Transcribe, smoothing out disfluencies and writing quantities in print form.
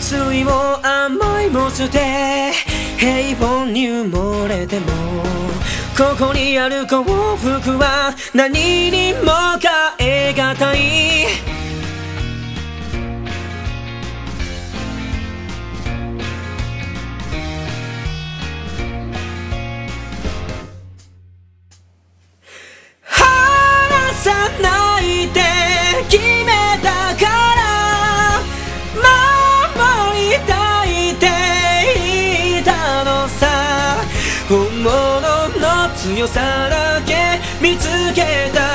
酸いも甘いも捨て平凡に埋もれてもここにある幸福は何にも代え難い離さないで決めたから守りたいって言ったのさ本物の強さだけ見つけた